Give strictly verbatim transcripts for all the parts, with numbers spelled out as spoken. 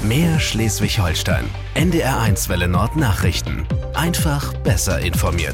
Mehr Schleswig-Holstein. N D R eins Welle Nord Nachrichten. Einfach besser informiert.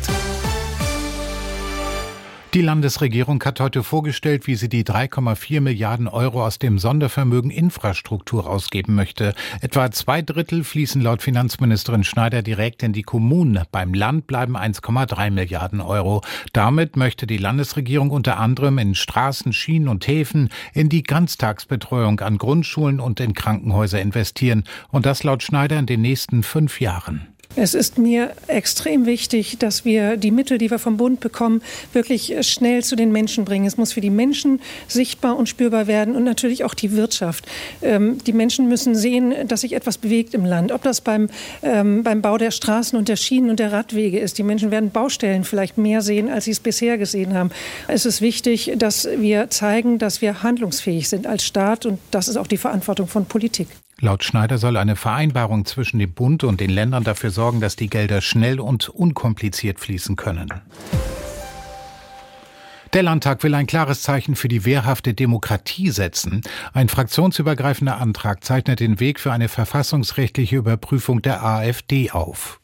Die Landesregierung hat heute vorgestellt, wie sie die drei Komma vier Milliarden Euro aus dem Sondervermögen Infrastruktur ausgeben möchte. Etwa zwei Drittel fließen laut Finanzministerin Schneider direkt in die Kommunen. Beim Land bleiben eins Komma drei Milliarden Euro. Damit möchte die Landesregierung unter anderem in Straßen, Schienen und Häfen, in die Ganztagsbetreuung an Grundschulen und in Krankenhäuser investieren. Und das laut Schneider in den nächsten fünf Jahren. Es ist mir extrem wichtig, dass wir die Mittel, die wir vom Bund bekommen, wirklich schnell zu den Menschen bringen. Es muss für die Menschen sichtbar und spürbar werden und natürlich auch die Wirtschaft. Ähm, die Menschen müssen sehen, dass sich etwas bewegt im Land. Ob das beim, ähm, beim Bau der Straßen und der Schienen und der Radwege ist. Die Menschen werden Baustellen vielleicht mehr sehen, als sie es bisher gesehen haben. Es ist wichtig, dass wir zeigen, dass wir handlungsfähig sind als Staat. Und das ist auch die Verantwortung von Politik. Laut Schneider soll eine Vereinbarung zwischen dem Bund und den Ländern dafür sorgen, dass die Gelder schnell und unkompliziert fließen können. Der Landtag will ein klares Zeichen für die wehrhafte Demokratie setzen. Ein fraktionsübergreifender Antrag zeichnet den Weg für eine verfassungsrechtliche Überprüfung der AfD auf.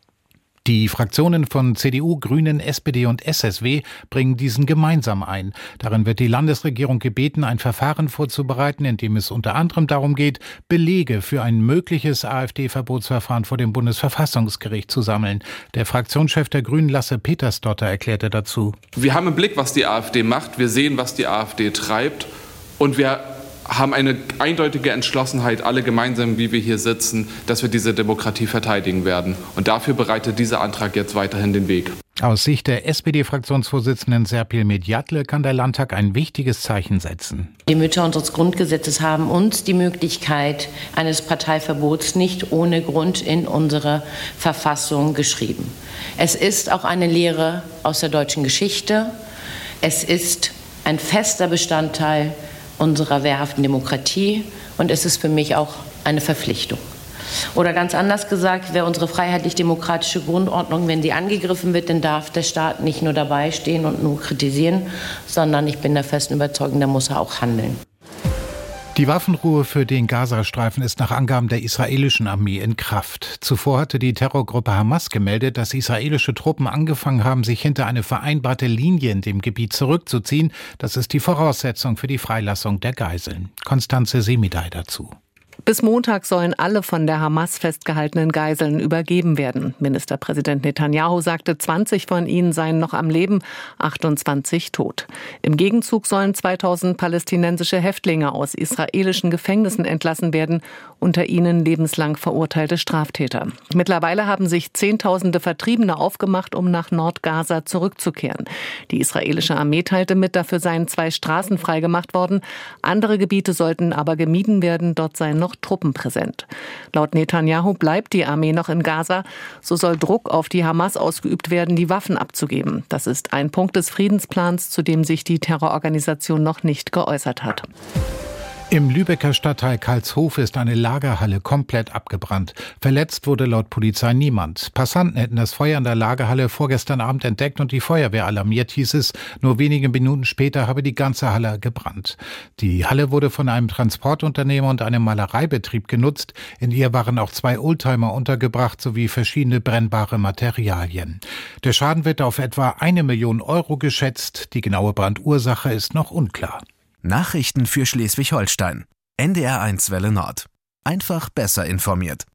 Die Fraktionen von C D U, Grünen, S P D und S S W bringen diesen gemeinsam ein. Darin wird die Landesregierung gebeten, ein Verfahren vorzubereiten, in dem es unter anderem darum geht, Belege für ein mögliches AfD-Verbotsverfahren vor dem Bundesverfassungsgericht zu sammeln. Der Fraktionschef der Grünen, Lasse Petersdotter, erklärte dazu: Wir haben im Blick, was die AfD macht. Wir sehen, was die AfD treibt. Und wir haben eine eindeutige Entschlossenheit, alle gemeinsam, wie wir hier sitzen, dass wir diese Demokratie verteidigen werden. Und dafür bereitet dieser Antrag jetzt weiterhin den Weg. Aus Sicht der S P D-Fraktionsvorsitzenden Serpil Medjatle kann der Landtag ein wichtiges Zeichen setzen. Die Mütter unseres Grundgesetzes haben uns die Möglichkeit eines Parteiverbots nicht ohne Grund in unsere Verfassung geschrieben. Es ist auch eine Lehre aus der deutschen Geschichte. Es ist ein fester Bestandteil unserer wehrhaften Demokratie und es ist für mich auch eine Verpflichtung. Oder ganz anders gesagt, wer unsere freiheitlich-demokratische Grundordnung, wenn sie angegriffen wird, dann darf der Staat nicht nur dabei stehen und nur kritisieren, sondern ich bin der festen Überzeugung, da muss er auch handeln. Die Waffenruhe für den Gazastreifen ist nach Angaben der israelischen Armee in Kraft. Zuvor hatte die Terrorgruppe Hamas gemeldet, dass israelische Truppen angefangen haben, sich hinter eine vereinbarte Linie in dem Gebiet zurückzuziehen. Das ist die Voraussetzung für die Freilassung der Geiseln. Konstanze Semidai dazu. Bis Montag sollen alle von der Hamas festgehaltenen Geiseln übergeben werden. Ministerpräsident Netanyahu sagte, zwanzig von ihnen seien noch am Leben, achtundzwanzig tot. Im Gegenzug sollen zweitausend palästinensische Häftlinge aus israelischen Gefängnissen entlassen werden, unter ihnen lebenslang verurteilte Straftäter. Mittlerweile haben sich Zehntausende Vertriebene aufgemacht, um nach Nordgaza zurückzukehren. Die israelische Armee teilte mit, dafür seien zwei Straßen freigemacht worden. Andere Gebiete sollten aber gemieden werden, dort seien noch Truppen präsent. Laut Netanyahu bleibt die Armee noch in Gaza. So soll Druck auf die Hamas ausgeübt werden, die Waffen abzugeben. Das ist ein Punkt des Friedensplans, zu dem sich die Terrororganisation noch nicht geäußert hat. Im Lübecker Stadtteil Karlshof ist eine Lagerhalle komplett abgebrannt. Verletzt wurde laut Polizei niemand. Passanten hätten das Feuer in der Lagerhalle vorgestern Abend entdeckt und die Feuerwehr alarmiert, hieß es. Nur wenige Minuten später habe die ganze Halle gebrannt. Die Halle wurde von einem Transportunternehmer und einem Malereibetrieb genutzt. In ihr waren auch zwei Oldtimer untergebracht sowie verschiedene brennbare Materialien. Der Schaden wird auf etwa eine Million Euro geschätzt. Die genaue Brandursache ist noch unklar. Nachrichten für Schleswig-Holstein. N D R eins Welle Nord. Einfach besser informiert.